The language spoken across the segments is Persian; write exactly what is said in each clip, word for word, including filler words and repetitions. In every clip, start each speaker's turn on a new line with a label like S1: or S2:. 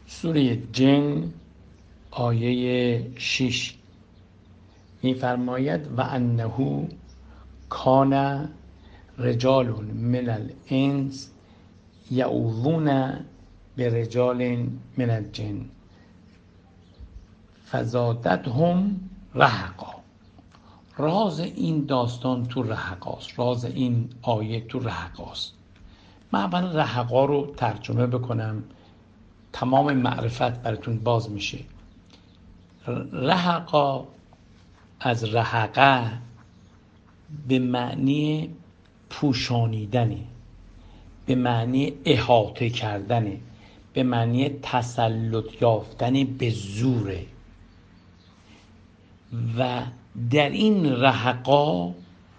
S1: سوره جن آیه شش می‌فرماید و انه کان رجال من الانس یعوذون برجال من الجن فزادتهم رهقا. راز این داستان تو رهقاست، راز این آیه تو رهقاست. من اول رهقا رو ترجمه بکنم، تمام معرفت براتون باز میشه. رهقا از رهقه به معنی پوشانیدنه، به معنی احاطه کردنه، به معنی تسلط یافتن به زوره. و در این رهقا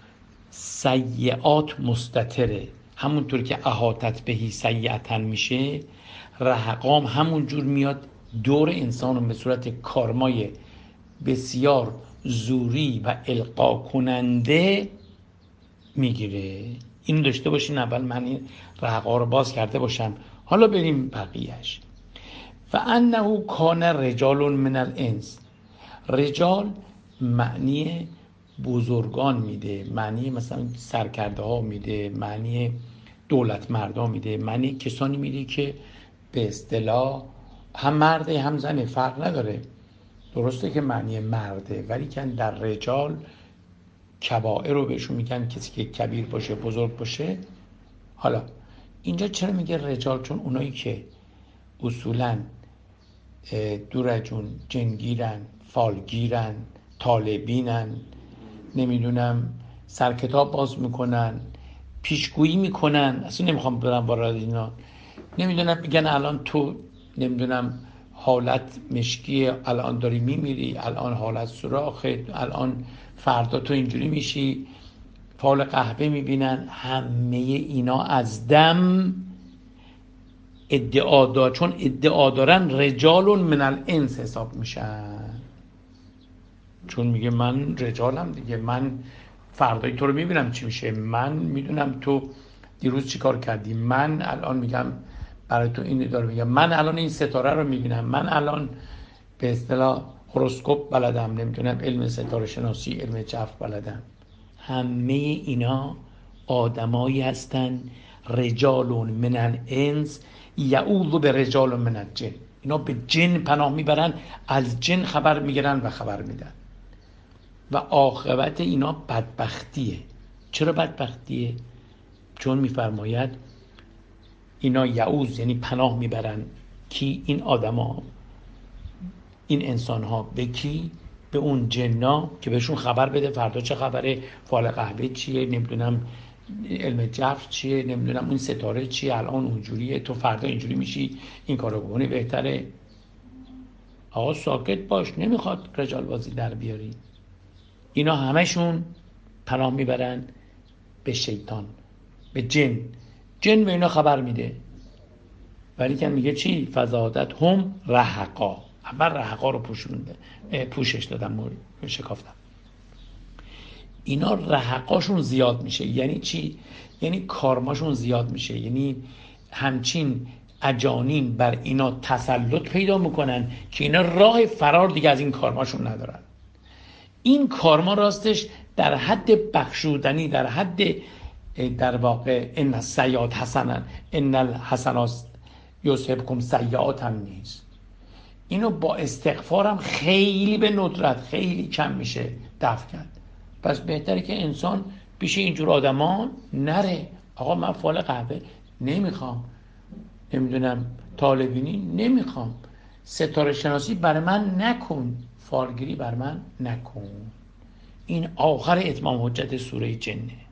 S1: سیئات مستتره، همونطور که احاطت بهی سیئتن میشه، رهقام همون جور میاد دور انسان به صورت کارمای بسیار زوری و القا کننده میگیره. اینو داشته باشین. اول من این رهقا رو باز کرده باشم، حالا بریم بقیهش. و انه کان رجال من الانس. رجال معنی بزرگان میده، معنی مثلا سرکرده ها میده، معنی دولت مردان میده، معنی کسانی میده که به اصطلاح هم مرده هم زنه، فرق نداره. درسته که معنی مرده، ولی که در رجال کبائر رو بهشون میگن، کسی که کبیر باشه، بزرگ باشه. حالا اینجا چرا میگه رجال؟ چون اونایی که اصولاً دورجون، جنگیرن، فالگیرن، طالبینن، نمیدونم سرکتاب باز میکنن، پیشگویی میکنن، اصلا نمیخوام برم وارد اینا، نمیدونم میگن الان تو نمیدونم حالت مشکی، الان داری میمیری، الان حالت سوراخه، الان فردا تو اینجوری میشی، فال قهوه میبینن. همه اینا از دم ادعا دار، چون ادعا دارن رجال من الانس حساب میشن، چون میگه من رجالم دیگه، من فردایی تو رو میبینم چی میشه، من میدونم تو دیروز چی کار کردی، من الان میگم برای تو این داره میگم، من الان این ستاره رو میبینم، من الان به اصطلاح هوروسکوپ بلدم، نمیدونم علم ستاره شناسی، علم جفت بلدم. همه اینا آدمایی هستن رجال من الانس یعوذ به رجال من الجن. اینا به جن پناه میبرن، از جن خبر میگیرن و خبر میدن. و عاقبت اینا بدبختیه. چرا بدبختیه؟ چون میفرماید اینا یعوذ یعنی پناه میبرن، کی؟ این آدما، این انسان ها. به کی؟ به اون جنا که بهشون خبر بده فردا چه خبره، فال قهوه چیه، نمیدونم علم جفت چیه، نمیدونم اون ستاره چیه، الان اونجوریه، تو فردا اینجوری میشی، این کارو بکنی بهتره. آقا ساکت باش، نمیخواد رجال بازی در بیاری. اینا همشون پناه میبرن به شیطان، به جن. جن به اینا خبر میده، ولی که میگه چی؟ فزادت هم رهقا. اول رهقا رو پوشونده، پوشش دادم، شکافتم. اینا رهقاشون زیاد میشه. یعنی چی؟ یعنی کارماشون زیاد میشه، یعنی همچین اجانین بر اینا تسلط پیدا میکنن که اینا راه فرار دیگه از این کارماشون ندارن. این کارما راستش در حد بخشودنی، در حد در واقع ان السیئات حسنا ان الحسنات یذهبکم سیئات هم نیست. اینو با استغفارم خیلی به ندرت، خیلی کم میشه دفع کرد. پس بهتره که انسان پیش اینجور آدمان نره. آقا من فال قهوه نمیخوام، نمیدونم طالبینی نمیخوام، ستاره شناسی بر من نکن، فالگیری بر من نکن. این آخر اتمام حجت سوره جنه.